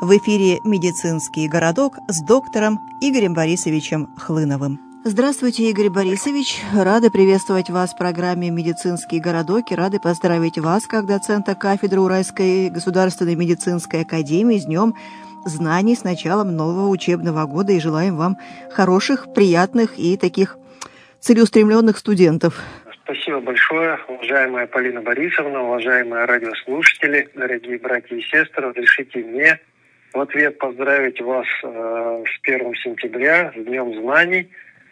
В эфире «Медицинский городок» с доктором Игорем Борисовичем Хлыновым. Здравствуйте, Игорь Борисович. Рады приветствовать вас в программе «Медицинский городок» и рады поздравить вас, как доцента кафедры Уральской государственной медицинской академии, с Днем знаний, с началом нового учебного года, и желаем вам хороших, приятных и таких целеустремленных студентов. Спасибо большое, уважаемая Полина Борисовна, уважаемые радиослушатели, дорогие братья и сестры. Разрешите мне в ответ поздравить вас с 1 сентября, с Днем знаний,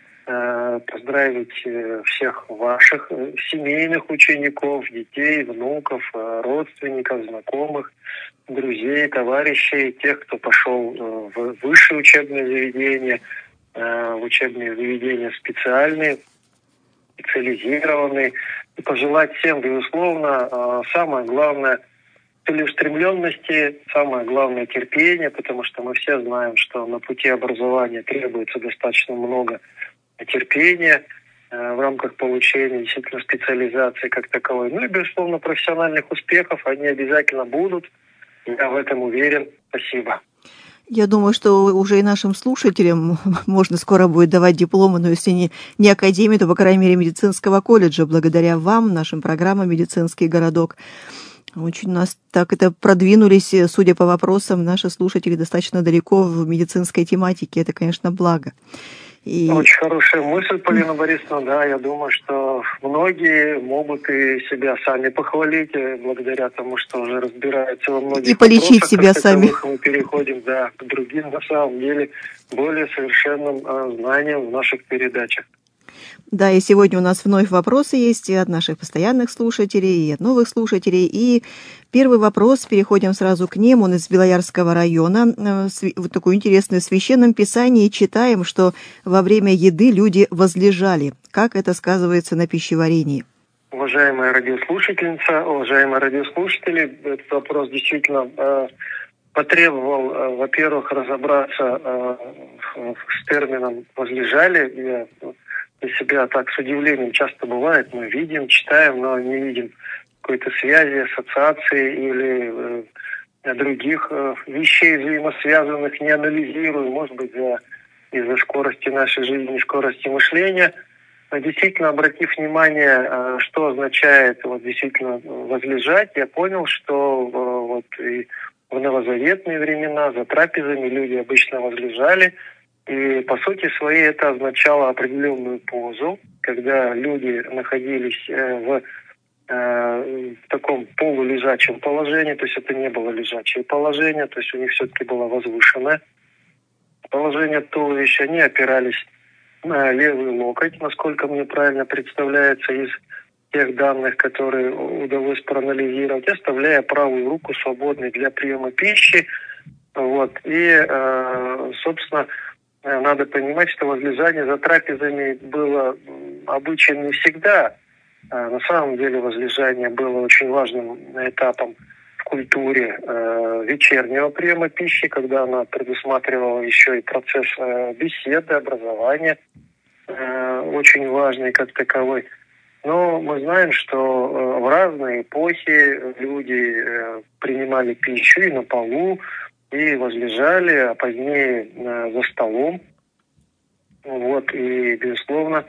поздравить всех ваших семейных учеников, детей, внуков, родственников, знакомых, друзей, товарищей, тех, кто пошел в высшие учебные заведения, в учебные заведения специальные, специализированные. И пожелать всем, безусловно, самое главное – целеустремленности, самое главное – терпение, потому что мы все знаем, что на пути образования требуется достаточно много терпения в рамках получения действительно специализации как таковой. Ну и, безусловно, профессиональных успехов они обязательно будут. Я в этом уверен. Спасибо. Я думаю, что уже и нашим слушателям можно скоро будет давать дипломы, но если не академии, то, по крайней мере, медицинского колледжа, благодаря вам, нашим программам «Медицинский городок». Очень у нас так это продвинулись, судя по вопросам, наши слушатели достаточно далеко в медицинской тематике. Это, конечно, благо. Очень хорошая мысль, Полина Борисовна. Да, я думаю, что многие могут и себя сами похвалить, благодаря тому, что уже разбираются во многих и полечить себя сами. Мы переходим, да, к другим, на самом деле, более совершенным знаниям в наших передачах. Да, и сегодня у нас вновь вопросы есть и от наших постоянных слушателей, и от новых слушателей. И первый вопрос, переходим сразу к ним, он из Белоярского района. Вот такое интересное: в Священном Писании читаем, что во время еды люди возлежали. Как это сказывается на пищеварении? Уважаемая радиослушательница, уважаемые радиослушатели, этот вопрос действительно потребовал, во-первых, разобраться с термином «возлежали». Я для себя так с удивлением часто бывает, мы видим, читаем, но не видим какой-то связи, ассоциации или других вещей взаимосвязанных, не анализируем, может быть, из-за скорости нашей жизни, скорости мышления. Но действительно, обратив внимание, что означает вот действительно возлежать, я понял, что вот и в новозаветные времена за трапезами люди обычно возлежали. И по сути своей это означало определенную позу, когда люди находились в таком полулежачем положении, то есть это не было лежачее положение, то есть у них все-таки было возвышенное положение туловища. Они опирались на левый локоть, насколько мне правильно представляется из тех данных, которые удалось проанализировать, оставляя правую руку свободной для приема пищи. Вот. И, собственно, надо понимать, что возлежание за трапезами было обычаем не всегда. На самом деле возлежание было очень важным этапом в культуре вечернего приема пищи, когда она предусматривала еще и процесс беседы, образования, очень важный как таковой. Но мы знаем, что в разные эпохи люди принимали пищу и на полу, и возлежали, а позднее за столом. Вот, и, безусловно,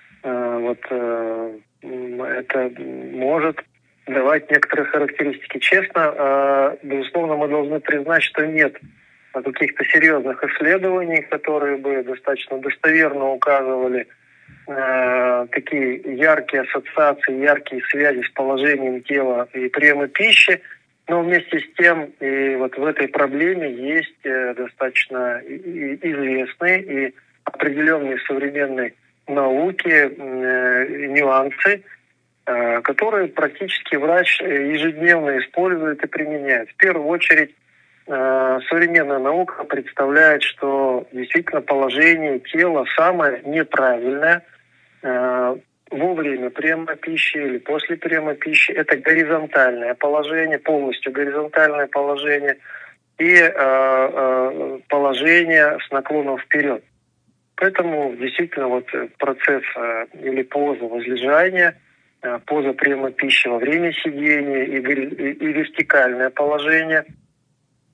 это может давать некоторые характеристики. Честно, безусловно, мы должны признать, что нет каких-то серьезных исследований, которые бы достаточно достоверно указывали такие яркие ассоциации, яркие связи с положением тела и приема пищи. Но вместе с тем и вот в этой проблеме есть достаточно известные и определенные современной науки нюансы, которые практически врач ежедневно использует и применяет. В первую очередь современная наука представляет, что действительно положение тела самое неправильное во время приема пищи или после приема пищи. Это горизонтальное положение, полностью горизонтальное положение и положение с наклоном вперед. Поэтому действительно вот процесс или поза возлежания, поза приема пищи во время сидения и вертикальное положение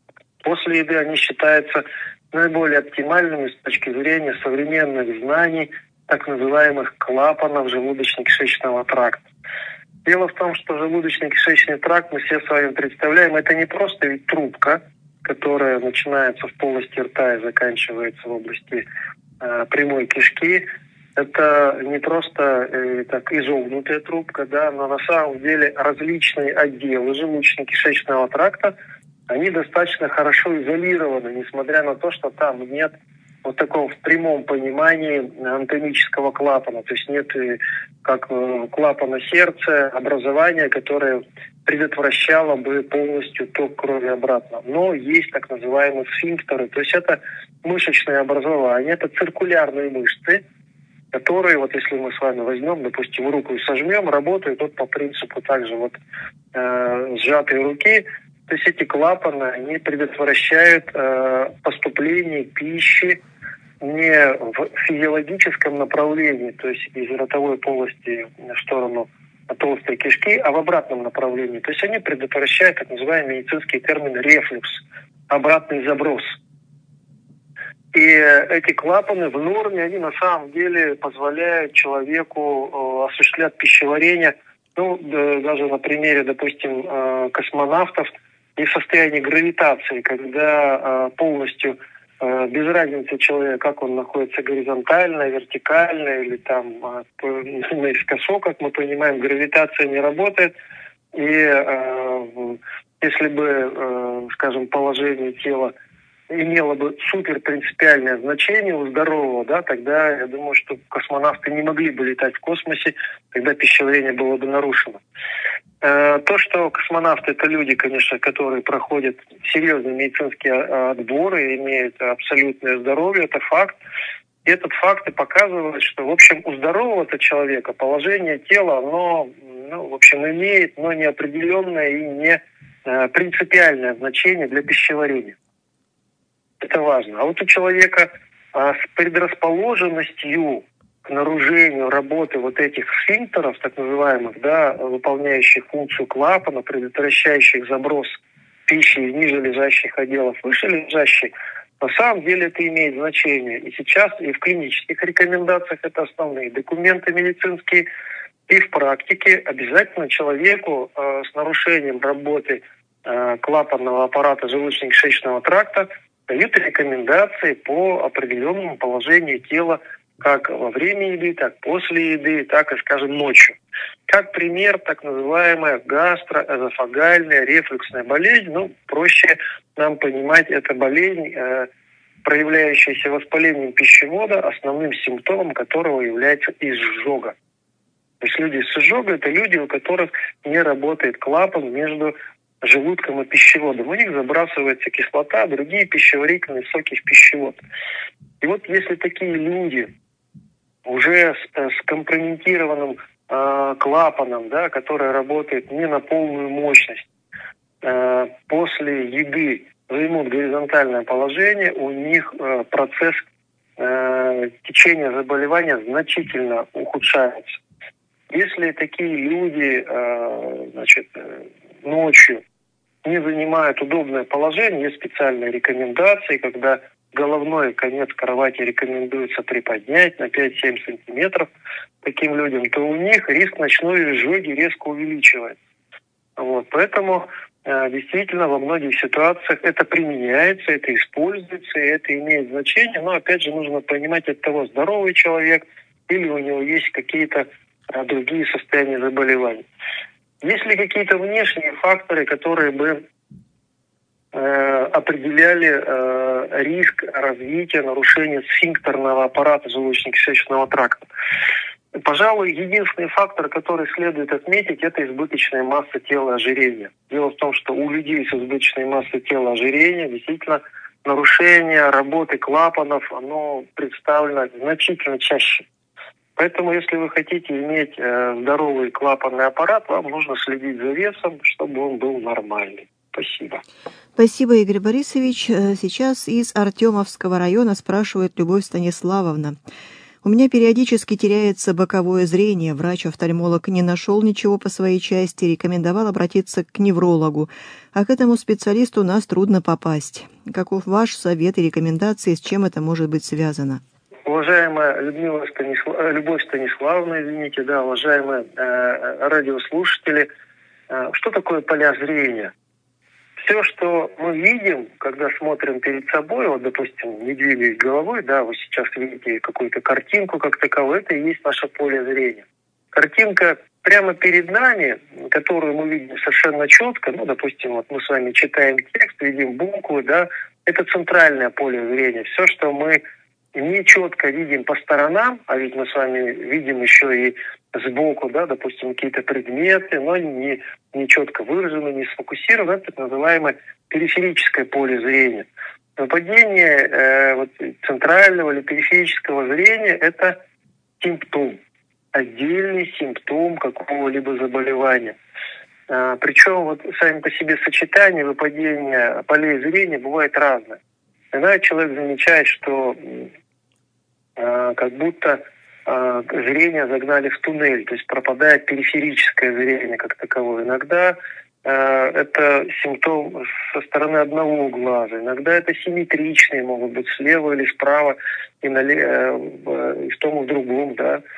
После еды они считаются наиболее оптимальными с точки зрения современных знаний, так называемых клапанов желудочно-кишечного тракта. Дело в том, что желудочно-кишечный тракт, мы все с вами представляем, это не просто ведь трубка, которая начинается в полости рта и заканчивается в области прямой кишки. Это не просто так изогнутая трубка, да, но на самом деле различные отделы желудочно-кишечного тракта, они достаточно хорошо изолированы, несмотря на то, что там нет вот такого в прямом понимании анатомического клапана. То есть нет как клапана сердца, образования, которое предотвращало бы полностью ток крови обратно. Но есть так называемые сфинктеры. То есть это мышечные образования, это циркулярные мышцы, которые, вот если мы с вами возьмем, допустим, руку и сожмем, работают вот по принципу также вот сжатой руки. То есть эти клапаны, они предотвращают поступление пищи не в физиологическом направлении, то есть из ротовой полости в сторону толстой кишки, а в обратном направлении. То есть они предотвращают так называемый медицинский термин рефлюкс, обратный заброс. И эти клапаны в норме, они на самом деле позволяют человеку осуществлять пищеварение, ну, даже на примере, допустим, космонавтов, и в состоянии гравитации, когда полностью без разницы человека, как он находится горизонтально, вертикально или там наискосок, как мы понимаем, гравитация не работает. И если бы, скажем, положение тела имело бы супер принципиальное значение у здорового, да, тогда я думаю, что космонавты не могли бы летать в космосе, тогда пищеварение было бы нарушено. То, что космонавты — это люди, конечно, которые проходят серьезные медицинские отборы и имеют абсолютное здоровье, это факт. И этот факт и показывает, что, в общем, у здорового-то человека положение тела, оно, в общем, имеет, но неопределенное и не принципиальное значение для пищеварения. Это важно. А вот у человека с предрасположенностью к нарушению работы вот этих сфинктеров, так называемых, да, выполняющих функцию клапана, предотвращающих заброс пищи из ниже лежащих отделов выше лежащих, на самом деле это имеет значение. И сейчас, и в клинических рекомендациях это основные документы медицинские, и в практике обязательно человеку с нарушением работы клапанного аппарата желудочно-кишечного тракта дают рекомендации по определенному положению тела, как во время еды, так после еды, так и, скажем, ночью. Как пример, так называемая гастроэзофагальная рефлюксная болезнь. проще нам понимать, это болезнь, проявляющаяся воспалением пищевода, основным симптомом которого является изжога. То есть люди с изжогой – это люди, у которых не работает клапан между желудком и пищеводом. У них забрасывается кислота, другие пищеварительные соки в пищевод. И вот если такие люди уже с компрометированным клапаном, да, который работает не на полную мощность, после еды займут горизонтальное положение, у них процесс течения заболевания значительно ухудшается. Если такие люди ночью не занимают удобное положение, есть специальные рекомендации, когда головной конец кровати рекомендуется приподнять на 5-7 сантиметров таким людям, то у них риск ночной изжоги резко увеличивается. Поэтому действительно во многих ситуациях это применяется, это используется, и это имеет значение. Но опять же нужно понимать, от того, здоровый человек или у него есть какие-то другие состояния заболеваний. Есть ли какие-то внешние факторы, которые бы определяли риск развития нарушения сфинктерного аппарата желудочно-кишечного тракта? Пожалуй, единственный фактор, который следует отметить, это избыточная масса тела, ожирения. Дело в том, что у людей с избыточной массой тела ожирения действительно нарушение работы клапанов, оно представлено значительно чаще. Поэтому, если вы хотите иметь здоровый клапанный аппарат, вам нужно следить за весом, чтобы он был нормальный. Спасибо. Спасибо, Игорь Борисович. Сейчас из Артемовского района спрашивает Любовь Станиславовна. У меня периодически теряется боковое зрение. Врач-офтальмолог не нашел ничего по своей части, рекомендовал обратиться к неврологу. А к этому специалисту у нас трудно попасть. Каков ваш совет и рекомендации, с чем это может быть связано? Уважаемая Любовь Станиславовна, уважаемые радиослушатели, что такое поля зрения? Все, что мы видим, когда смотрим перед собой, вот, допустим, не двигаясь головой, вы сейчас видите какую-то картинку как таковую, это и есть наше поле зрения. Картинка прямо перед нами, которую мы видим совершенно четко, допустим, вот мы с вами читаем текст, видим буквы, это центральное поле зрения. Все, что мы не четко видим по сторонам, а ведь мы с вами видим еще и сбоку, допустим, какие-то предметы, но не четко выражены, не сфокусированы, это так называемое периферическое поле зрения. Выпадение центрального или периферического зрения – это симптом, отдельный симптом какого-либо заболевания. Причем сами по себе сочетания выпадения полей зрения бывают разные. Иногда человек замечает, что как будто зрение загнали в туннель, то есть пропадает периферическое зрение как таковое. Иногда это симптом со стороны одного глаза, иногда это симметричные могут быть слева или справа, и в том и в другом,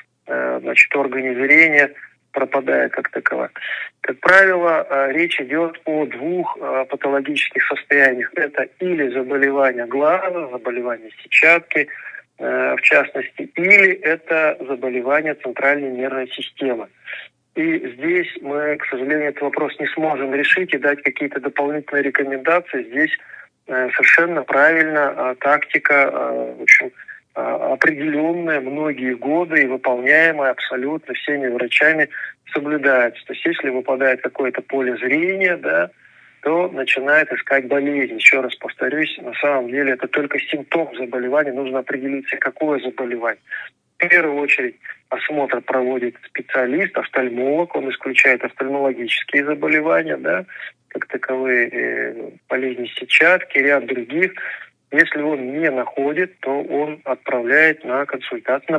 органе зрения пропадает как таковое. Как правило, речь идет о двух патологических состояниях. Это или заболевание глаза, заболевание сетчатки, в частности, или это заболевание центральной нервной системы. И здесь мы, к сожалению, этот вопрос не сможем решить и дать какие-то дополнительные рекомендации. Здесь совершенно правильно тактика, определенная многие годы и выполняемая абсолютно всеми врачами соблюдается. То есть если выпадает какое-то поле зрения, то начинает искать болезнь. Еще раз повторюсь, на самом деле это только симптом заболевания, нужно определиться, какое заболевание. В первую очередь осмотр проводит специалист, офтальмолог, он исключает офтальмологические заболевания, как таковые болезни сетчатки, ряд других. Если он не находит, то он направляет на консультацию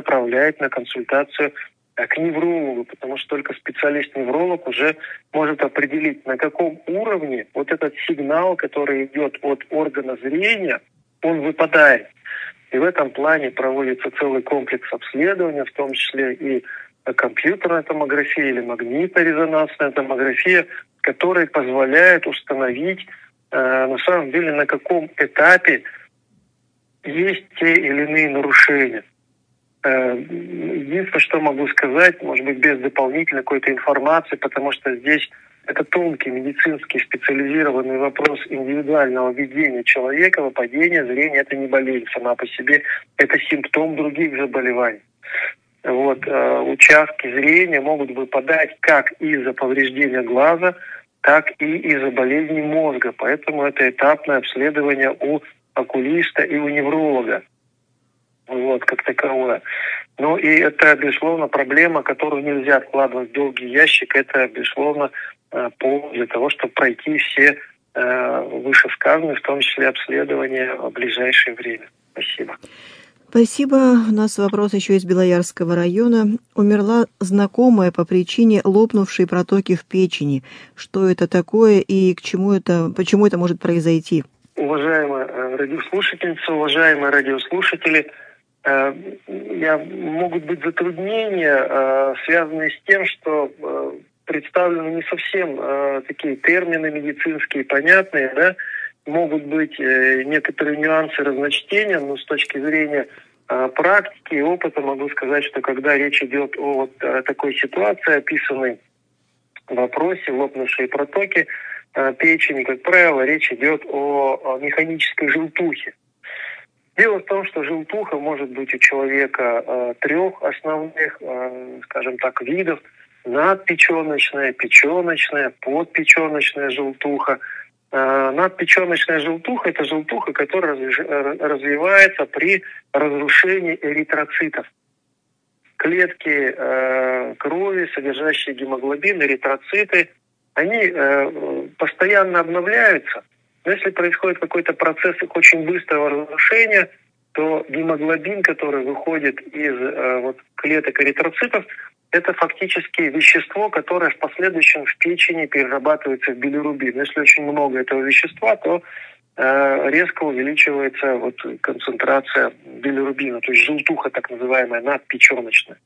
к неврологу, потому что только специалист-невролог уже может определить, на каком уровне вот этот сигнал, который идет от органа зрения, он выпадает. И в этом плане проводится целый комплекс обследований, в том числе и компьютерная томография или магнитно-резонансная томография, которые позволяют установить, на самом деле, на каком этапе есть те или иные нарушения. Единственное, что могу сказать, может быть, без дополнительной какой-то информации, потому что здесь это тонкий медицинский специализированный вопрос индивидуального ведения человека, выпадение зрения – это не болезнь сама по себе, это симптом других заболеваний. Участки зрения могут выпадать как из-за повреждения глаза, так и из-за болезни мозга. Поэтому это этапное обследование у окулиста и у невролога. Как таковое. И это, безусловно, проблема, которую нельзя откладывать в долгий ящик. Это, безусловно, повод для того, чтобы пройти все вышесказанные, в том числе обследования в ближайшее время. Спасибо. Спасибо. У нас вопрос еще из Белоярского района. Умерла знакомая по причине лопнувшей протоки в печени. Что это такое и почему это может произойти? Уважаемая радиослушательница, уважаемые радиослушатели, могут быть затруднения, связанные с тем, что представлены не совсем такие термины медицинские, понятные, могут быть некоторые нюансы разночтения, но с точки зрения практики и опыта могу сказать, что когда речь идет о такой ситуации, описанной в вопросе, лопнувшей протоки печени, как правило, речь идет о механической желтухе. Дело в том, что желтуха может быть у человека трех основных, видов: надпеченочная, печеночная, подпеченочная желтуха. Надпеченочная желтуха – это желтуха, которая развивается при разрушении эритроцитов. Клетки крови, содержащие гемоглобин, эритроциты, они постоянно обновляются. Но если происходит какой-то процесс их очень быстрого разрушения, то гемоглобин, который выходит из клеток эритроцитов, это фактически вещество, которое в последующем в печени перерабатывается в билирубин. Если очень много этого вещества, то резко увеличивается концентрация билирубина, то есть желтуха так называемая, надпеченочная.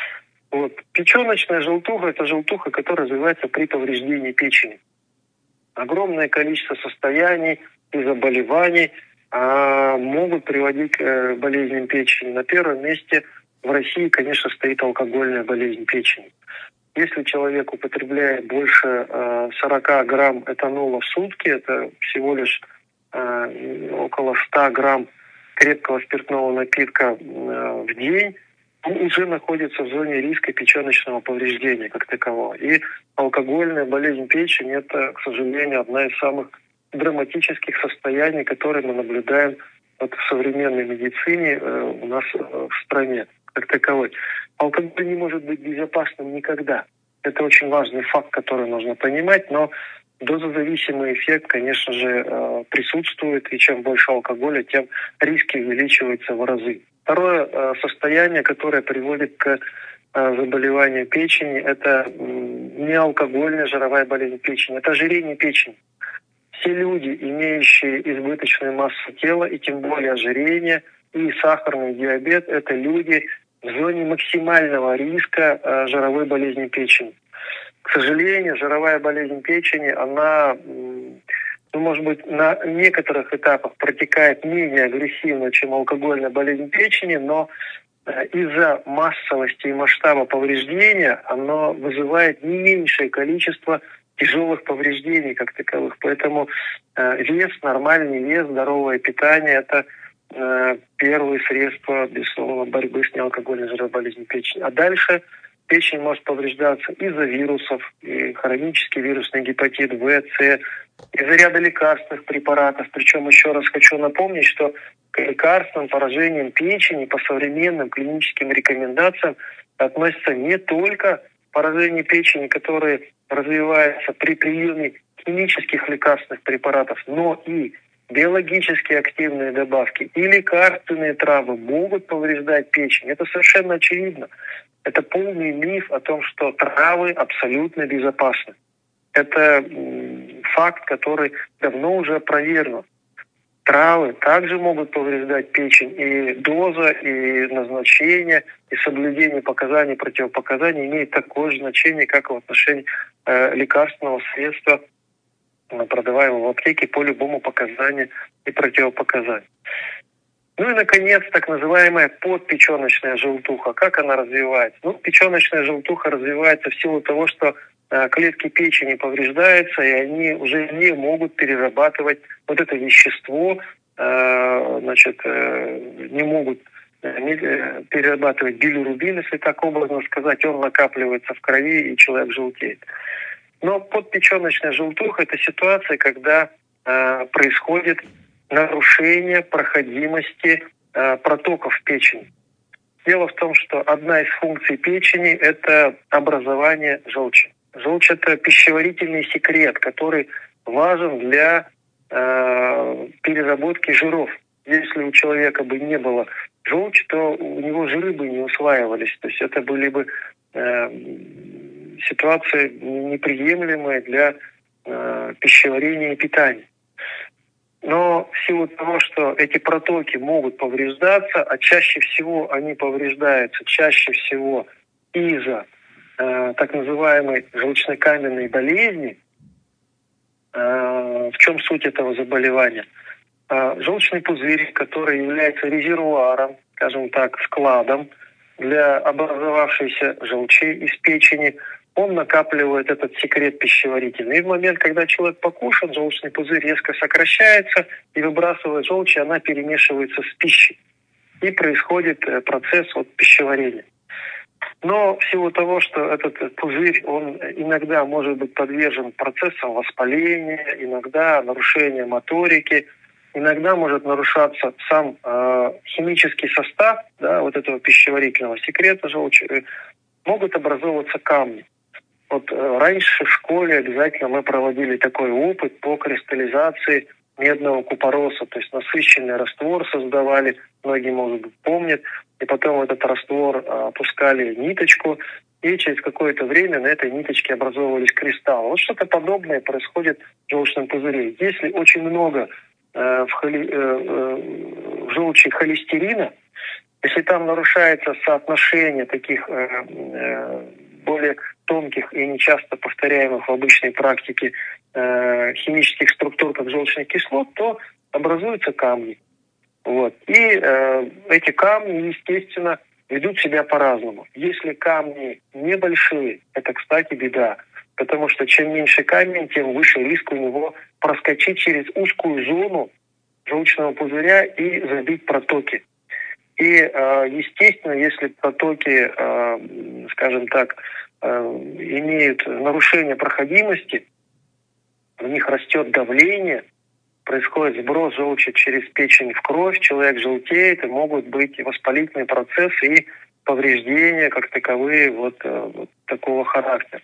Печеночная желтуха – это желтуха, которая развивается при повреждении печени. Огромное количество состояний и заболеваний могут приводить к болезням печени. На первом месте в России, конечно, стоит алкогольная болезнь печени. Если человек употребляет больше 40 грамм этанола в сутки, это всего лишь около 100 грамм крепкого спиртного напитка в день, он уже находится в зоне риска печеночного повреждения как такового. И алкогольная болезнь печени – это, к сожалению, одна из самых драматических состояний, которые мы наблюдаем в современной медицине у нас в стране как таковой. Алкоголь не может быть безопасным никогда. Это очень важный факт, который нужно понимать, но дозозависимый эффект, конечно же, присутствует, и чем больше алкоголя, тем риски увеличиваются в разы. Второе состояние, которое приводит к заболеванию печени, это не алкогольная жировая болезнь печени, это ожирение печени. Все люди, имеющие избыточную массу тела, и тем более ожирение, и сахарный диабет, это люди в зоне максимального риска жировой болезни печени. К сожалению, жировая болезнь печени, она, может быть, на некоторых этапах протекает менее агрессивно, чем алкогольная болезнь печени, но из-за массовости и масштаба повреждения она вызывает не меньшее количество тяжелых повреждений как таковых. Поэтому вес, нормальный вес, здоровое питание – это первые средства, безусловно, борьбы с неалкогольной жировой болезнью печени. А дальше печень может повреждаться из-за вирусов, и хронический вирусный гепатит В, С, из-за ряда лекарственных препаратов. Причем еще раз хочу напомнить, что к лекарственным поражениям печени по современным клиническим рекомендациям относятся не только поражения печени, которые развиваются при приеме химических лекарственных препаратов, но и биологически активные добавки и лекарственные травы могут повреждать печень. Это совершенно очевидно. Это полный миф о том, что травы абсолютно безопасны. Это факт, который давно уже опровергнут. Травы также могут повреждать печень, и доза, и назначение, и соблюдение показаний, противопоказаний имеет такое же значение, как и в отношении лекарственного средства, продаваемого в аптеке по любому показанию и противопоказанию. Ну и, наконец, так называемая подпеченочная желтуха. Как она развивается? Печеночная желтуха развивается в силу того, что клетки печени повреждаются, и они уже не могут перерабатывать это вещество, не могут перерабатывать билирубин, если так образно сказать, он накапливается в крови, и человек желтеет. Но подпеченочная желтуха – это ситуация, когда происходит нарушение проходимости протоков в печени. Дело в том, что одна из функций печени – это образование желчи. Желчь – это пищеварительный секрет, который важен для переработки жиров. Если у человека бы не было желчи, то у него жиры бы не усваивались. То есть это были бы ситуации неприемлемые для пищеварения и питания. Но в силу того, что эти протоки могут повреждаться, а чаще всего они повреждаются из-за так называемой желчнокаменной болезни. В чем суть этого заболевания? Желчный пузырь, который является резервуаром, скажем так, складом для образовавшейся желчи из печени, он накапливает этот секрет пищеварительный. И в момент, когда человек покушан, желчный пузырь резко сокращается и выбрасывает желчь, и она перемешивается с пищей. И происходит процесс пищеварения. Но в силу того, что этот пузырь, он иногда может быть подвержен процессам воспаления, иногда нарушению моторики, иногда может нарушаться сам химический состав этого пищеварительного секрета желчи, могут образовываться камни. Раньше в школе обязательно мы проводили такой опыт по кристаллизации медного купороса, то есть насыщенный раствор создавали, многие, может быть, помнят, и потом в этот раствор опускали ниточку, и через какое-то время на этой ниточке образовывались кристаллы. Вот что-то подобное происходит в желчном пузыре. Если очень много в желчи холестерина, если там нарушается соотношение таких более тонких и нечасто повторяемых в обычной практике химических структур, как желчных кислот, то образуются камни. Вот. И эти камни, естественно, ведут себя по-разному. Если камни небольшие, это, кстати, беда, потому что чем меньше камень, тем выше риск у него проскочить через узкую зону желчного пузыря и забить протоки. И, естественно, если протоки, скажем так, имеют нарушение проходимости, в них растет давление, происходит сброс желчи через печень в кровь, человек желтеет, и могут быть воспалительные процессы и повреждения как таковые вот такого характера.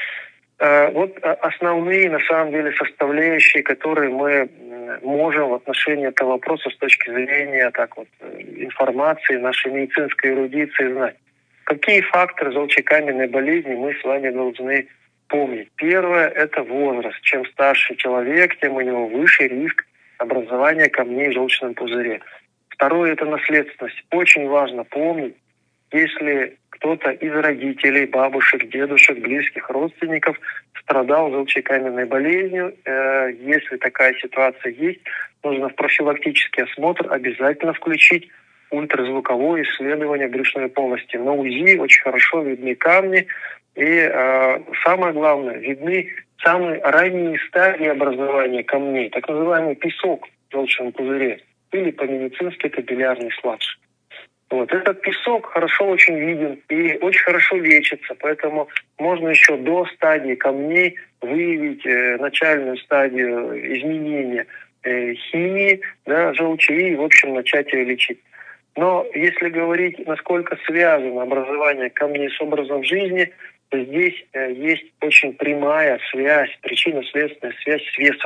Вот основные, на самом деле, составляющие, которые мы можем в отношении этого вопроса с точки зрения информации, нашей медицинской эрудиции знать. Какие факторы желчекаменной болезни мы с вами должны помнить? Первое – это возраст. Чем старше человек, тем у него выше риск образования камней в желчном пузыре. Второе – это наследственность. Очень важно помнить, если кто-то из родителей, бабушек, дедушек, близких родственников страдал желчекаменной болезнью, если такая ситуация есть, нужно в профилактический осмотр обязательно включить ультразвуковое исследование брюшной полости. На УЗИ очень хорошо видны камни, и самое главное, видны самые ранние стадии образования камней, так называемый песок в желчном пузыре, или по-медицински это билиарный сладж. Вот. Этот песок хорошо очень виден и очень хорошо лечится, поэтому можно еще до стадии камней выявить начальную стадию изменения химии желчи и, в общем, начать ее лечить. Но если говорить, насколько связано образование камней с образом жизни, то здесь есть очень прямая связь, причинно-следственная связь с весом.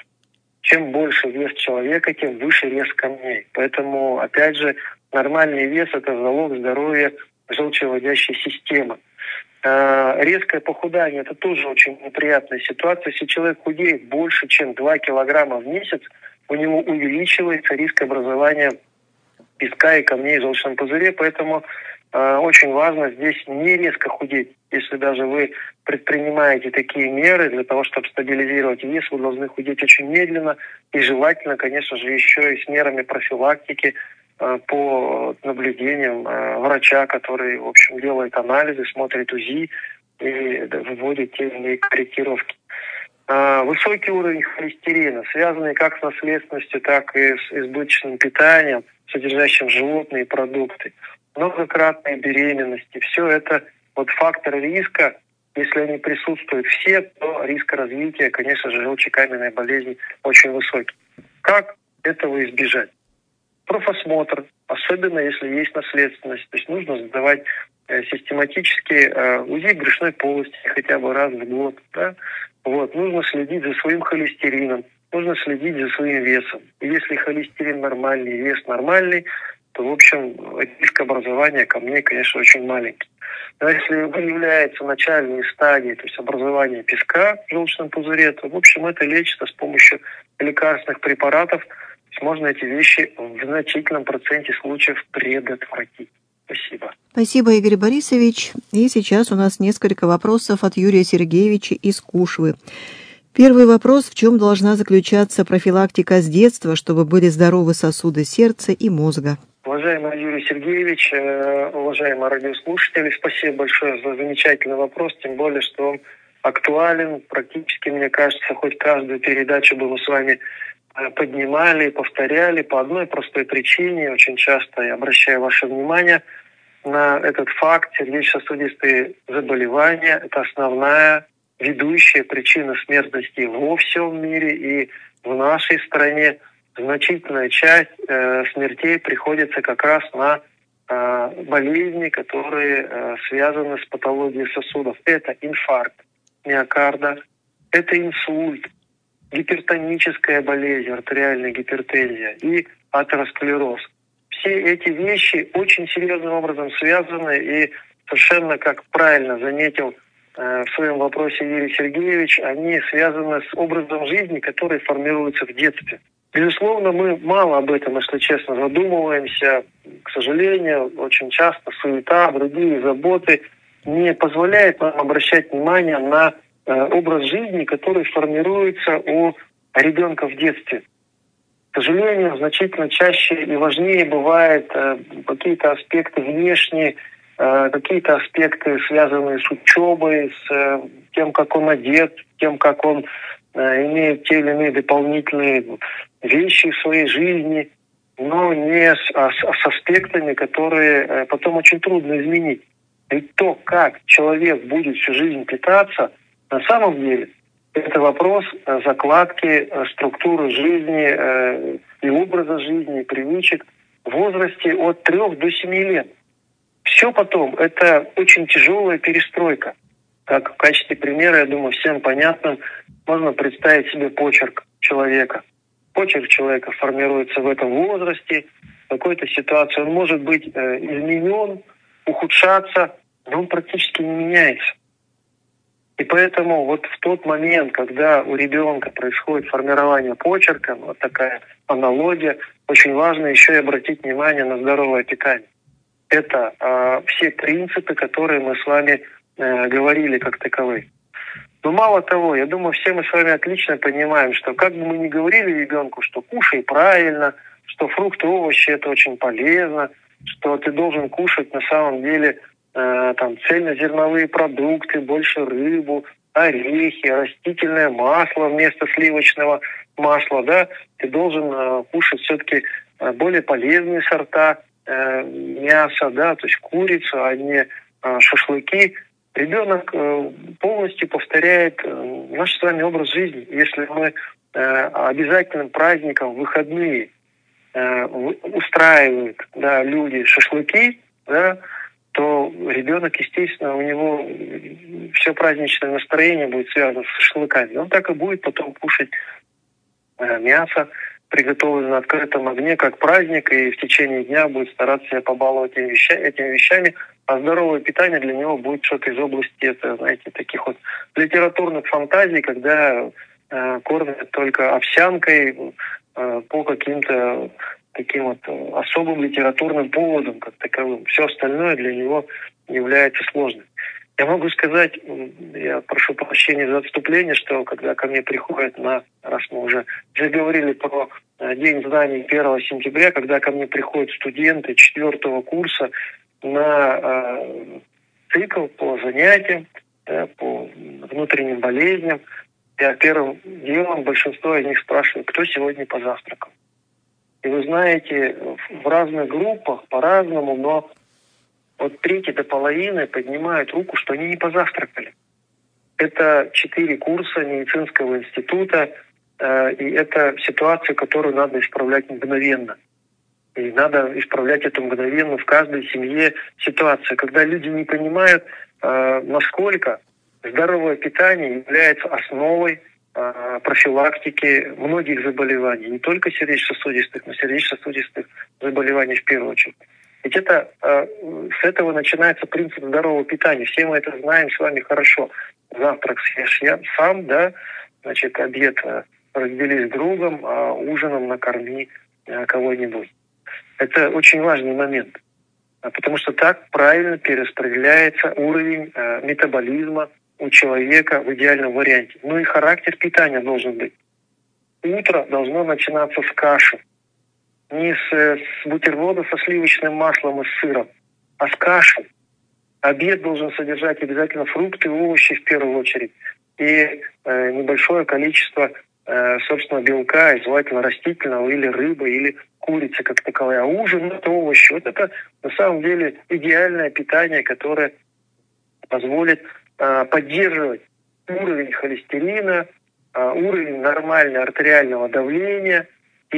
Чем больше вес человека, тем выше вес камней. Поэтому, опять же, нормальный вес – это залог здоровья желчевыводящей системы. Резкое похудание – это тоже очень неприятная ситуация. Если человек худеет больше, чем 2 килограмма в месяц, у него увеличивается риск образования песка и камней в желчном пузыре, поэтому очень важно здесь не резко худеть. Если даже вы предпринимаете такие меры для того, чтобы стабилизировать вес, вы должны худеть очень медленно и желательно, конечно же, еще и с мерами профилактики по наблюдениям врача, который, в общем, делает анализы, смотрит УЗИ и выводит те или иные корректировки. Высокий уровень холестерина, связанный как с наследственностью, так и с избыточным питанием, содержащим животные продукты, многократные беременности. Все это вот факторы риска. Если они присутствуют все, то риск развития, конечно же, желчекаменной болезни очень высокий. Как этого избежать? Профосмотр, особенно если есть наследственность. То есть нужно сдавать систематически УЗИ брюшной полости хотя бы раз в год. Да? Вот. Нужно следить за своим холестерином, нужно следить за своим весом. И если холестерин нормальный, вес нормальный, то, в общем, риск образования камней, конечно, очень маленький. Но если выявляются начальные стадии, то есть образование песка в желчном пузыре, то, в общем, это лечится с помощью лекарственных препаратов. То есть можно эти вещи в значительном проценте случаев предотвратить. Спасибо. Спасибо, Игорь Борисович. И сейчас у нас несколько вопросов от Юрия Сергеевича из Кушвы. Первый вопрос: в чем должна заключаться профилактика с детства, чтобы были здоровы сосуды сердца и мозга? Уважаемый Юрий Сергеевич, уважаемые радиослушатели, спасибо большое за замечательный вопрос, тем более, что он актуален. Практически, мне кажется, хоть каждую передачу бы мы с вами поднимали, повторяли по одной простой причине. Очень часто я обращаю ваше внимание на этот факт. Сердечно-сосудистые заболевания – это основная ведущая причина смертности во всем мире и в нашей стране. Значительная часть смертей приходится как раз на болезни, которые связаны с патологией сосудов. Это инфаркт миокарда, это инсульт, гипертоническая болезнь, артериальная гипертензия и атеросклероз. Все эти вещи очень серьезным образом связаны, и совершенно, как правильно заметил в своем вопросе Юрий Сергеевич, они связаны с образом жизни, который формируется в детстве. Безусловно, мы мало об этом, если честно, задумываемся. К сожалению, очень часто суета, другие заботы не позволяют нам обращать внимание на образ жизни, который формируется у ребенка в детстве. К сожалению, значительно чаще и важнее бывают какие-то аспекты внешние, какие-то аспекты, связанные с учебой, с тем, как он одет, тем, как он имеет те или иные дополнительные вещи в своей жизни, но не с аспектами, которые потом очень трудно изменить. И то, как человек будет всю жизнь питаться, на самом деле, это вопрос закладки структуры жизни и образа жизни, и привычек в возрасте от 3 до 7 лет. Все потом – это очень тяжелая перестройка. Как в качестве примера, я думаю, всем понятно, можно представить себе почерк человека. Почерк человека формируется в этом возрасте, в какой-то ситуации он может быть изменен, ухудшаться, но он практически не меняется. И поэтому вот в тот момент, когда у ребенка происходит формирование почерка, вот такая аналогия, очень важно еще и обратить внимание на здоровое питание. Это все принципы, которые мы с вами говорили как таковые. Но мало того, я думаю, все мы с вами отлично понимаем, что как бы мы ни говорили ребенку, что кушай правильно, что фрукты, овощи – это очень полезно, что ты должен кушать на самом деле цельнозерновые продукты, больше рыбу, орехи, растительное масло вместо сливочного масла, да, ты должен кушать все-таки более полезные сорта мяса, да, то есть курицу, а не шашлыки. Ребенок полностью повторяет наш с вами образ жизни. Если мы обязательным праздником в выходные устраивают, да, люди шашлыки, да, то ребенок, естественно, у него все праздничное настроение будет связано с шашлыками. Он так и будет потом кушать мясо, приготовленное на открытом огне, как праздник, и в течение дня будет стараться себя побаловать этими вещами, а здоровое питание для него будет что-то из области, это, знаете, таких вот литературных фантазий, когда кормят только овсянкой по каким-то таким вот особым литературным поводом, как таковым. Все остальное для него является сложным. Я могу сказать, я прошу прощения за отступление, что когда ко мне приходят раз мы уже заговорили про День знаний 1 сентября, когда ко мне приходят студенты 4 курса на цикл по занятиям, да, по внутренним болезням, я первым делом большинство из них спрашиваю, кто сегодня позавтракал. И вы знаете, в разных группах по-разному, но от трети до половины поднимают руку, что они не позавтракали. Это 4 курса медицинского института, и это ситуация, которую надо исправлять мгновенно. И надо исправлять это мгновенно в каждой семье ситуация, когда люди не понимают, насколько здоровое питание является основой профилактики многих заболеваний, не только сердечно-сосудистых, но сердечно-сосудистых заболеваний в первую очередь. Ведь это с этого начинается принцип здорового питания. Все мы это знаем с вами хорошо. Завтрак съешь я сам, да, значит, обед раздели с другом, а ужином накорми кого-нибудь. Это очень важный момент, потому что так правильно перераспределяется уровень метаболизма у человека в идеальном варианте. Ну и характер питания должен быть. Утро должно начинаться с каши. Не с бутерброда со сливочным маслом и с сыром, а с каши. Обед должен содержать обязательно фрукты и овощи в первую очередь. И небольшое количество собственно белка, желательно растительного, или рыбы, или курицы как таковая. А ужин – это овощи. Вот это на самом деле идеальное питание, которое позволит поддерживать уровень холестерина, уровень нормального артериального давления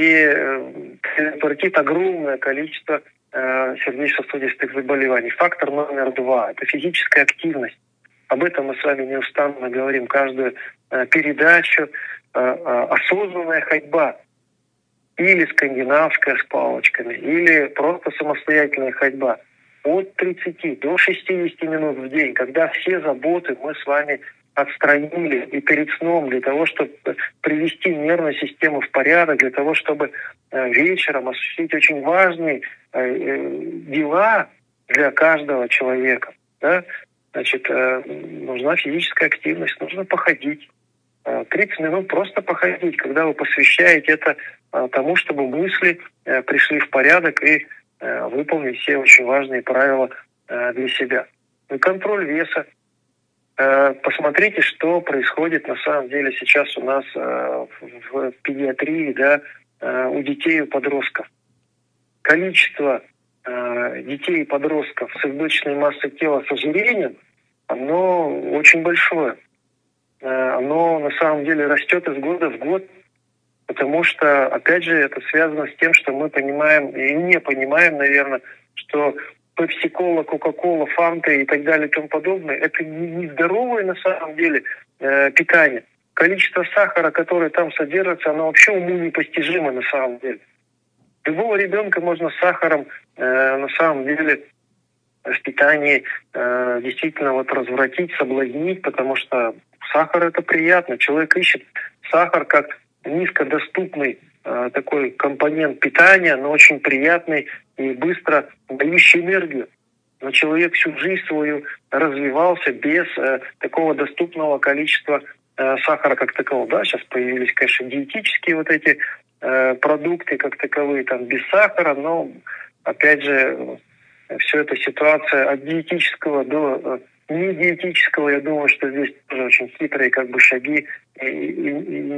и предотвратит огромное количество сердечно-сосудистых заболеваний. Фактор номер 2 – это физическая активность. Об этом мы с вами неустанно говорим каждую передачу. осознанная ходьба, или скандинавская с палочками, или просто самостоятельная ходьба от 30 до 60 минут в день, когда все заботы мы с вами отстранили и перед сном для того, чтобы привести нервную систему в порядок, для того, чтобы вечером осуществить очень важные дела для каждого человека. Да? Значит, нужна физическая активность, нужно походить. 30 минут просто походить, когда вы посвящаете это тому, чтобы мысли пришли в порядок и выполнить все очень важные правила для себя. И контроль веса. Посмотрите, что происходит на самом деле сейчас у нас в педиатрии, да, у детей и подростков. Количество детей и подростков с избыточной массой тела с ожирением, оно очень большое. Оно на самом деле растет из года в год, потому что, опять же, это связано с тем, что мы понимаем и не понимаем, наверное, что пепси-кола, кока-кола, фанта и так далее и тому подобное, это не здоровое на самом деле питание. Количество сахара, которое там содержится, оно вообще уму непостижимо на самом деле. Любого ребенка можно с сахаром на самом деле в питании действительно вот развратить, соблазнить, потому что сахар это приятно. Человек ищет сахар как низкодоступный такой компонент питания, но очень приятный и быстро дающий энергию. Но человек всю жизнь свою развивался без такого доступного количества сахара как такового. Да, сейчас появились, конечно, диетические вот эти продукты как таковые, там без сахара, но опять же все это ситуация от диетического до недиетического, я думаю, что здесь тоже очень хитрые как бы шаги и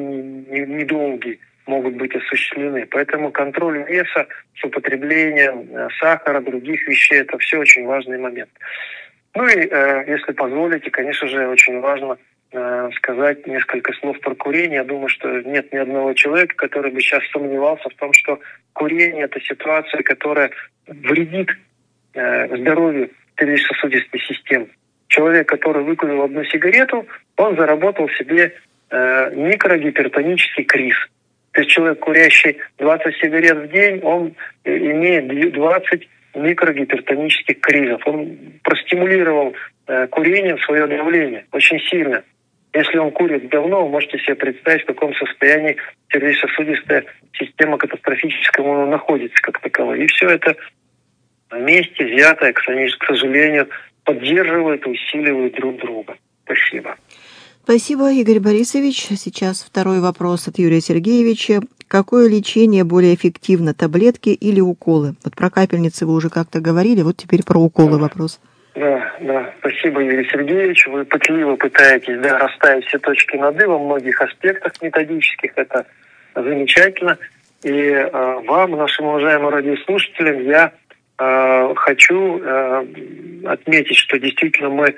недолгие могут быть осуществлены. Поэтому контроль веса с употреблением сахара, других вещей, это все очень важный момент. Ну и, если позволите, конечно же, очень важно сказать несколько слов про курение. Я думаю, что нет ни одного человека, который бы сейчас сомневался в том, что курение – это ситуация, которая вредит здоровью сердечно-сосудистой системы. Человек, который выкурил одну сигарету, он заработал себе микрогипертонический криз. То есть человек, курящий 20 сигарет в день, он имеет 20 микрогипертонических кризов. Он простимулировал курением свое давление очень сильно. Если он курит давно, вы можете себе представить, в каком состоянии сердечно-сосудистая система катастрофического находится как таковая. И все это вместе взятое, к сожалению, поддерживает и усиливает друг друга. Спасибо. Спасибо, Игорь Борисович. Сейчас второй вопрос от Юрия Сергеевича. Какое лечение более эффективно, таблетки или уколы? Вот про капельницы вы уже как-то говорили, вот теперь про уколы вопрос. Да, спасибо, Юрий Сергеевич. Вы пытливо пытаетесь расставить все точки над «и» во многих аспектах методических. Это замечательно. И вам, нашим уважаемым радиослушателям, я хочу отметить, что действительно мы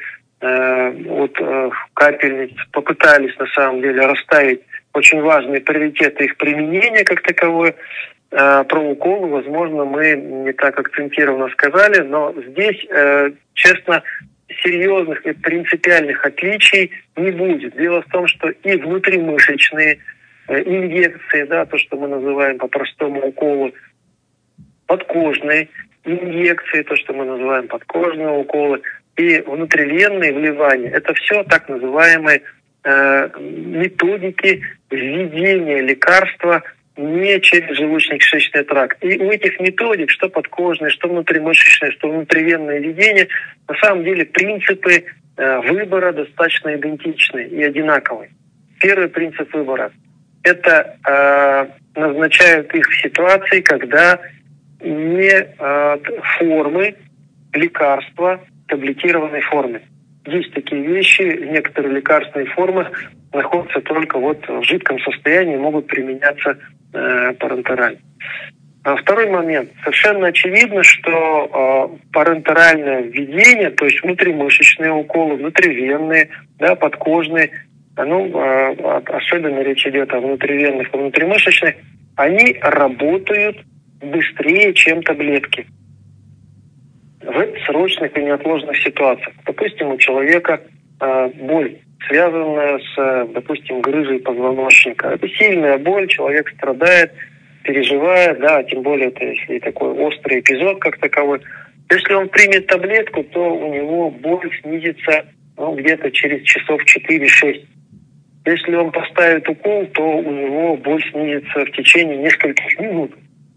капельниц попытались на самом деле расставить очень важные приоритеты их применения как таковое. Про уколы, возможно, мы не так акцентированно сказали, но здесь, честно, серьезных и принципиальных отличий не будет. Дело в том, что и внутримышечные инъекции, да, то, что мы называем по-простому уколы, подкожные инъекции, то, что мы называем подкожные уколы, и внутривенные вливания, это все так называемые методики введения лекарства не через желудочно-кишечный тракт. И у этих методик, что подкожные, что внутримышечные, что внутривенное введение, на самом деле принципы выбора достаточно идентичны и одинаковые. Первый принцип выбора – это назначают их в ситуации, когда не формы лекарства в таблетированной форме. Есть такие вещи, некоторые лекарственные формы находятся только в жидком состоянии, могут применяться парентерально. Второй момент. Совершенно очевидно, что парентеральное введение, то есть внутримышечные уколы, внутривенные, да, подкожные, особенно речь идет о внутривенных и внутримышечных, они работают быстрее, чем таблетки в срочных и неотложных ситуациях. Допустим, у человека боль, связанная с, допустим, грыжей позвоночника. Это сильная боль, человек страдает, переживает, да, тем более это если такой острый эпизод как таковой. Если он примет таблетку, то у него боль снизится где-то через часов 4-6. Если он поставит укол, то у него боль снизится в течение нескольких минут.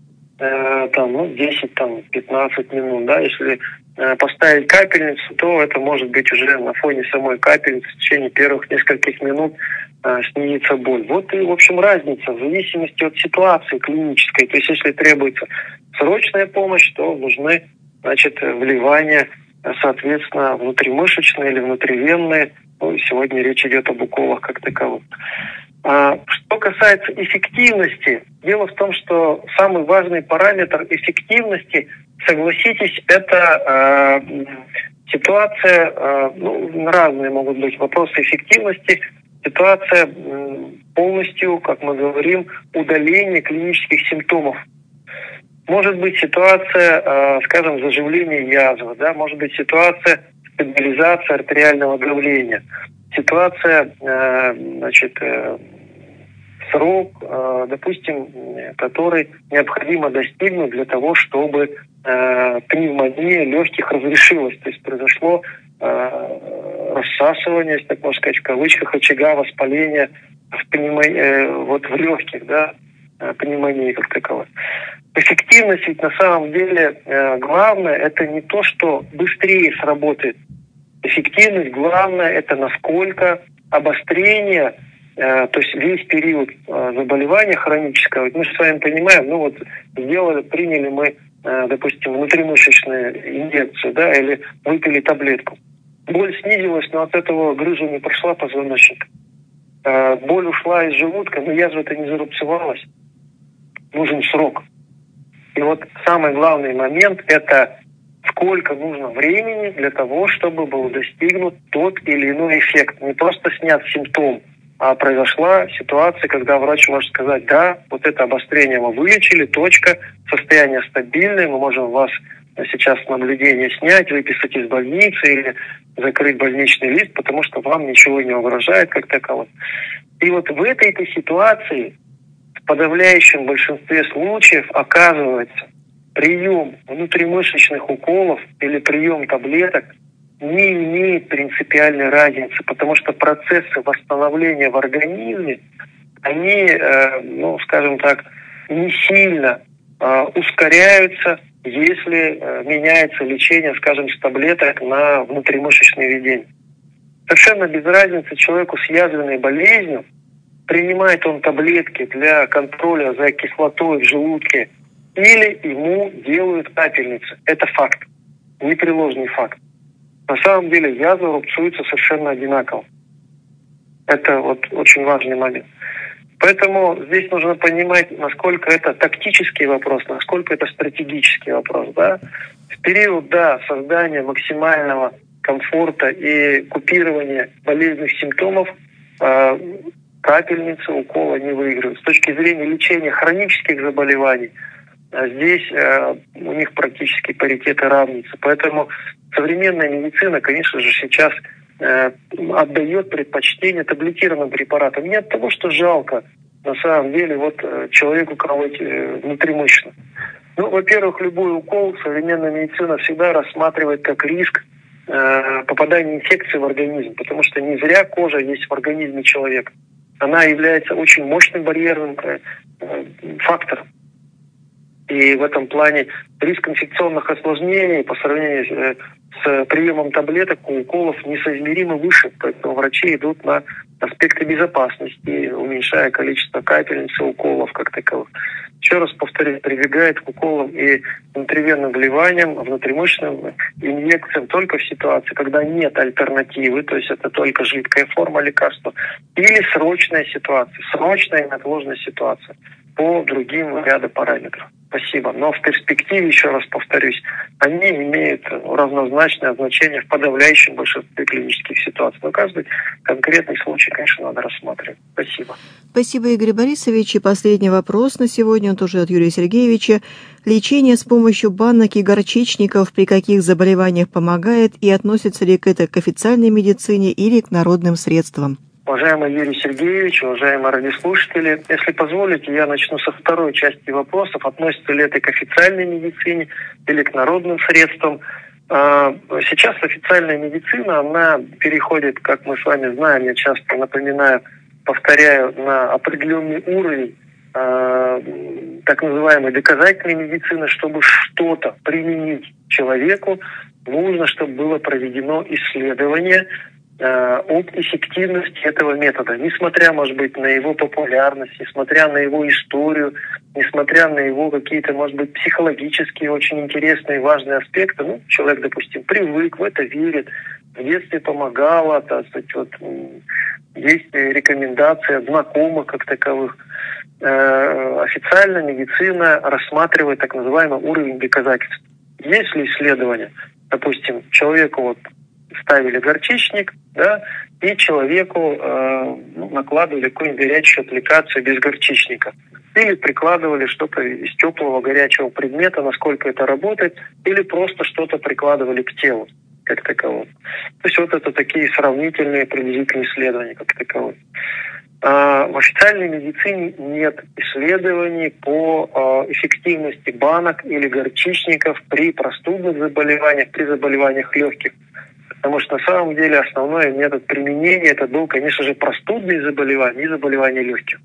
10-15 минут. Да? Если поставить капельницу, то это может быть уже на фоне самой капельницы в течение первых нескольких минут снизится боль. Вот и, в общем, разница в зависимости от ситуации клинической. То есть, если требуется срочная помощь, то нужны, вливания, соответственно, внутримышечные или внутривенные. Сегодня речь идет об уколах как таковых. Что касается эффективности, дело в том, что самый важный параметр эффективности, согласитесь, это ситуация, разные могут быть вопросы эффективности, ситуация полностью, как мы говорим, удаления клинических симптомов. Может быть ситуация, заживления язвы, да, может быть ситуация стабилизации артериального давления, ситуация, срок, допустим, который необходимо достигнуть для того, чтобы пневмония легких разрешилась, то есть произошло рассасывание, если так можно сказать, в кавычках, очага воспаления в легких, да, пневмонии как таковой. Эффективность ведь на самом деле главное это не то, что быстрее сработает. Эффективность главное это насколько обострение, то есть весь период заболевания хронического. Мы же с вами понимаем, приняли мы, допустим, внутримышечную инъекцию, да, или выпили таблетку. Боль снизилась, но от этого грыжа не прошла позвоночник. Боль ушла из желудка, но язва-то не зарубцевалась. Нужен срок. И вот самый главный момент – это сколько нужно времени для того, чтобы был достигнут тот или иной эффект. Не просто снят симптом, а произошла ситуация, когда врач может сказать, да, вот это обострение мы вылечили, точка, состояние стабильное, мы можем вас сейчас наблюдение снять, выписать из больницы или закрыть больничный лист, потому что вам ничего не угрожает как таково. И вот в этой ситуации в подавляющем большинстве случаев оказывается прием внутримышечных уколов или прием таблеток не имеет принципиальной разницы, потому что процессы восстановления в организме, они, не сильно ускоряются, если меняется лечение, с таблеток на внутримышечное введение. Совершенно без разницы человеку с язвенной болезнью, принимает он таблетки для контроля за кислотой в желудке или ему делают капельницы. Это факт, непреложный факт. На самом деле язва рубцуется совершенно одинаково. Это очень важный момент. Поэтому здесь нужно понимать, насколько это тактический вопрос, насколько это стратегический вопрос. Да? В период создания максимального комфорта и купирования болезненных симптомов капельницы, укола не выигрывают. С точки зрения лечения хронических заболеваний, здесь у них практически паритеты равняются. Поэтому современная медицина, конечно же, сейчас отдает предпочтение таблетированным препаратам. Не от того, что жалко, на самом деле, человеку колоть внутримышечно. Во-первых, любой укол современная медицина всегда рассматривает как риск попадания инфекции в организм, потому что не зря кожа есть в организме человека. Она является очень мощным барьерным фактором. И в этом плане риск инфекционных осложнений по сравнению с приемом таблеток у уколов несоизмеримо выше. Поэтому врачи идут на аспекты безопасности, уменьшая количество капельниц и уколов как таковых. Еще раз повторюсь, прибегает к уколам и внутривенным вливаниям, внутримышечным инъекциям только в ситуации, когда нет альтернативы, то есть это только жидкая форма лекарства, или срочная ситуация, срочная и неотложная ситуация по другим ряду параметров. Спасибо. Но в перспективе, еще раз повторюсь, они имеют равнозначное значение в подавляющем большинстве клинических ситуаций. Но каждый конкретный случай, конечно, надо рассматривать. Спасибо. Спасибо, Игорь Борисович. И последний вопрос на сегодня, он тоже от Юрия Сергеевича. Лечение с помощью банок и горчичников при каких заболеваниях помогает и относится ли это к официальной медицине или к народным средствам? Уважаемый Юрий Сергеевич, уважаемые радиослушатели, если позволите, я начну со второй части вопросов. Относится ли это к официальной медицине или к народным средствам? Сейчас официальная медицина, она переходит, как мы с вами знаем, я часто напоминаю, повторяю, на определенный уровень так называемой доказательной медицины. Чтобы что-то применить человеку, нужно, чтобы было проведено исследование об эффективности этого метода. Несмотря, может быть, на его популярность, несмотря на его историю, несмотря на его какие-то, может быть, психологические, очень интересные, важные аспекты, человек, допустим, привык, в это верит, в детстве помогало, так сказать, действия, рекомендации от знакомых как таковых. Официально медицина рассматривает так называемый уровень доказательств. Есть ли исследования, допустим, человеку ставили горчичник, да, и человеку накладывали какую-нибудь горячую аппликацию без горчичника. Или прикладывали что-то из теплого горячего предмета, насколько это работает, или просто что-то прикладывали к телу, как таковому. То есть это такие сравнительные приблизительные исследования, как таковые. В официальной медицине нет исследований по эффективности банок или горчичников при простудных заболеваниях, при заболеваниях легких. Потому что на самом деле основной метод применения это был, конечно же, простудные заболевания и заболевания легких.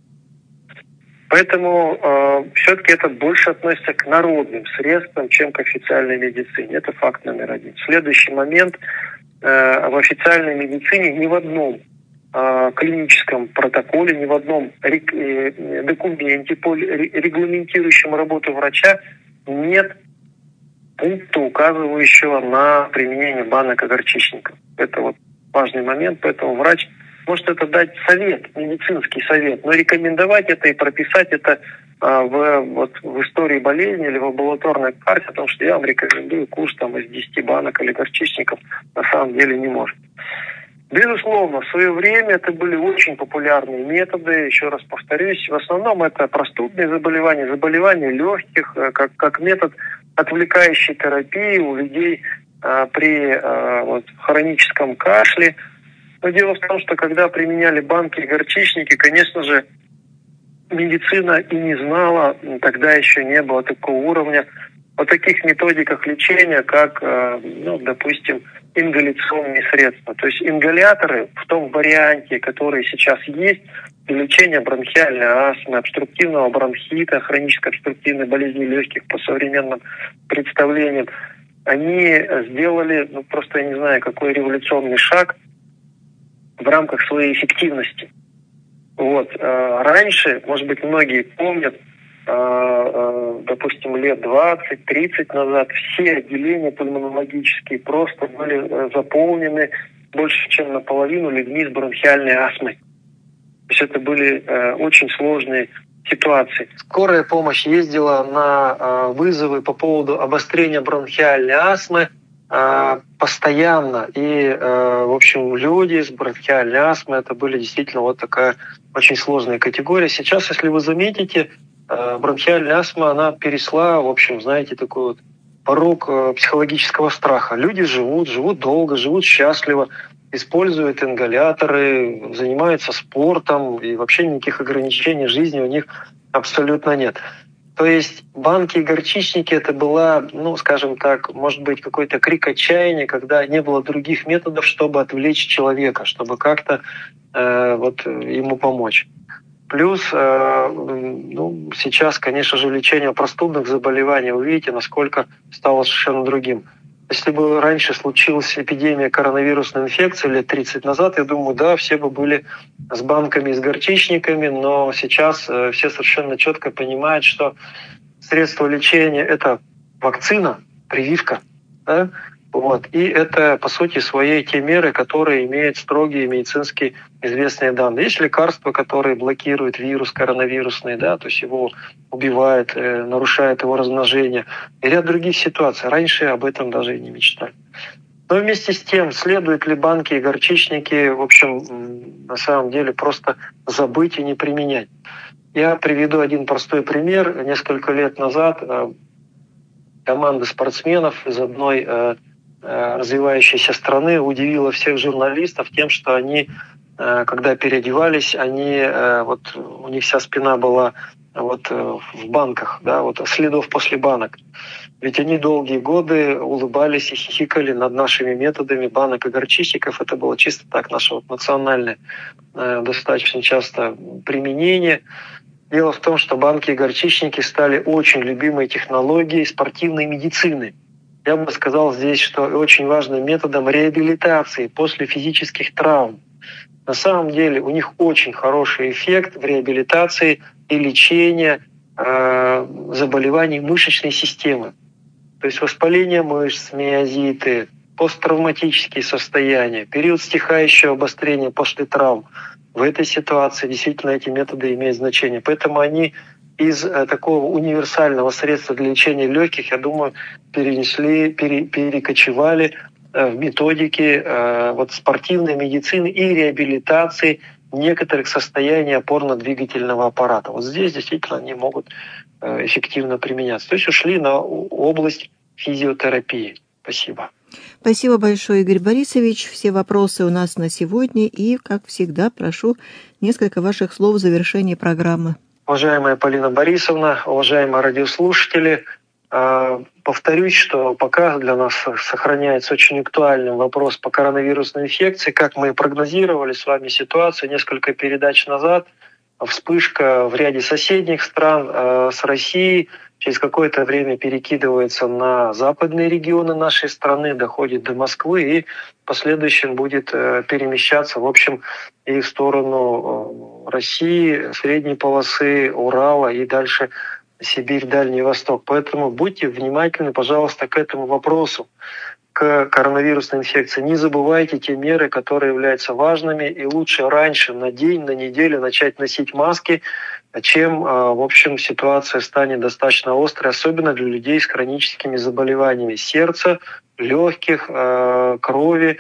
Поэтому все-таки это больше относится к народным средствам, чем к официальной медицине. Это факт номер один. Следующий момент. В официальной медицине ни в одном клиническом протоколе, ни в одном документе, регламентирующем работу врача, нет пункта, указывающего на применение банок и горчичников. Это важный момент, поэтому врач может это дать совет, медицинский совет, но рекомендовать это и прописать это в истории болезни или в амбулаторной карте, потому что я вам рекомендую курс из 10 банок или горчичников, на самом деле не может. Безусловно, в свое время это были очень популярные методы, еще раз повторюсь, в основном это простудные заболевания, заболевания легких, как метод отвлекающей терапии у людей при хроническом кашле. Но дело в том, что когда применяли банки и горчичники, конечно же, медицина и не знала, тогда еще не было такого уровня, о таких методиках лечения, как, допустим, ингаляционные средства. То есть ингаляторы в том варианте, который сейчас есть, для лечения бронхиальной астмы, обструктивного бронхита, хронической обструктивной болезни легких по современным представлениям, они сделали, просто я не знаю, какой революционный шаг в рамках своей эффективности. Раньше, может быть, многие помнят, допустим, лет 20-30 назад все отделения пульмонологические просто были заполнены больше, чем наполовину людьми с бронхиальной астмой. То есть это были очень сложные ситуации. Скорая помощь ездила на вызовы по поводу обострения бронхиальной астмы постоянно. И, в общем, люди с бронхиальной астмой, это были действительно такая очень сложная категория. Сейчас, если вы заметите, бронхиальная астма, она перешла, в общем, знаете, такой порог психологического страха. Люди живут долго, живут счастливо, используют ингаляторы, занимаются спортом, и вообще никаких ограничений жизни у них абсолютно нет. То есть банки и горчичники это была, скажем так, может быть, какой-то крик отчаяния, когда не было других методов, чтобы отвлечь человека, чтобы как-то ему помочь. Плюс сейчас, конечно же, лечение простудных заболеваний, вы видите, насколько стало совершенно другим. Если бы раньше случилась эпидемия коронавирусной инфекции лет 30 назад, я думаю, да, все бы были с банками и с горчичниками, но сейчас все совершенно четко понимают, что средство лечения – это вакцина, прививка, да? Вот. И это, по сути своей, те меры, которые имеют строгие медицинские известные данные. Есть лекарства, которые блокируют вирус коронавирусный, да, то есть его убивают, нарушают его размножение. И ряд других ситуаций. Раньше об этом даже и не мечтали. Но вместе с тем, следует ли банки и горчичники, в общем, на самом деле просто забыть и не применять. Я приведу один простой пример. Несколько лет назад команда спортсменов из одной развивающейся страны удивила всех журналистов тем, что они, когда переодевались, вот у них вся спина была вот в банках, да, вот следов после банок. Ведь они долгие годы улыбались и хихикали над нашими методами банок и горчичников. Это было чисто так наше вот национальное достаточно часто применение. Дело в том, что банки и горчичники стали очень любимой технологией спортивной медицины. Я бы сказал здесь, что очень важным методом реабилитации после физических травм. На самом деле у них очень хороший эффект в реабилитации и лечении заболеваний мышечной системы. То есть воспаление мышц, миозиты, посттравматические состояния, период стихающего обострения после травм. В этой ситуации действительно эти методы имеют значение. Поэтому они из такого универсального средства для лечения легких, я думаю, перекочевали в методики вот спортивной медицины и реабилитации некоторых состояний опорно-двигательного аппарата. Вот здесь действительно они могут эффективно применяться. То есть ушли на область физиотерапии. Спасибо. Спасибо большое, Игорь Борисович. Все вопросы у нас на сегодня. И, как всегда, прошу несколько ваших слов в завершении программы. Уважаемая Полина Борисовна, уважаемые радиослушатели, повторюсь, что пока для нас сохраняется очень актуальным вопрос по коронавирусной инфекции. Как мы и прогнозировали с вами ситуацию несколько передач назад, вспышка в ряде соседних стран с Россией через какое-то время перекидывается на западные регионы нашей страны, доходит до Москвы и в последующем будет перемещаться, в общем, и в сторону России, средней полосы, Урала и дальше Сибирь, Дальний Восток. Поэтому будьте внимательны, пожалуйста, к этому вопросу, к коронавирусной инфекции. Не забывайте те меры, которые являются важными, и лучше раньше, на день, на неделю начать носить маски, чем, в общем, ситуация станет достаточно острой, особенно для людей с хроническими заболеваниями сердца, легких, крови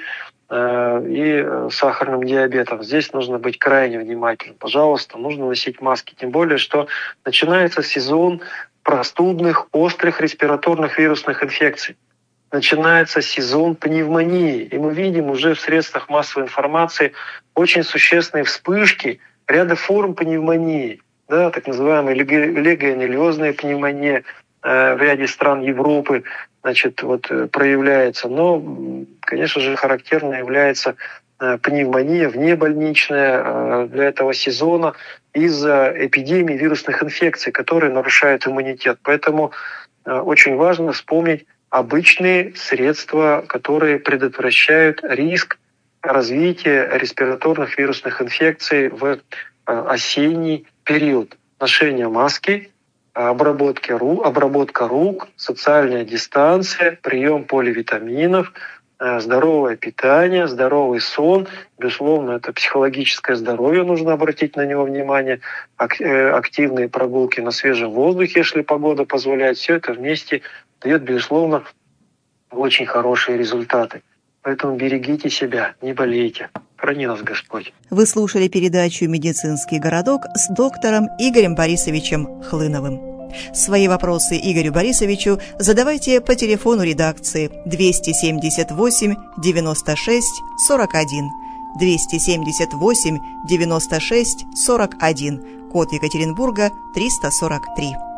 и сахарным диабетом. Здесь нужно быть крайне внимательным. Пожалуйста, нужно носить маски. Тем более, что начинается сезон простудных, острых респираторных вирусных инфекций. Начинается сезон пневмонии. И мы видим уже в средствах массовой информации очень существенные вспышки ряда форм пневмонии. Да, так называемая легионеллезная пневмония в ряде стран Европы, значит, вот, проявляется. Но, конечно же, характерно является пневмония внебольничная для этого сезона из-за эпидемии вирусных инфекций, которые нарушают иммунитет. Поэтому очень важно вспомнить обычные средства, которые предотвращают риск развития респираторных вирусных инфекций в осенний период. Ношение маски, обработка рук, социальная дистанция, прием поливитаминов, здоровое питание, здоровый сон. Безусловно, это психологическое здоровье, нужно обратить на него внимание. Активные прогулки на свежем воздухе, если погода позволяет. Все это вместе дает, безусловно, очень хорошие результаты. Поэтому берегите себя, не болейте. Храни нас Господь. Вы слушали передачу «Медицинский городок» с доктором Игорем Борисовичем Хлыновым. Свои вопросы Игорю Борисовичу задавайте по телефону редакции 278 96 41, 278 96 41, код Екатеринбурга 343.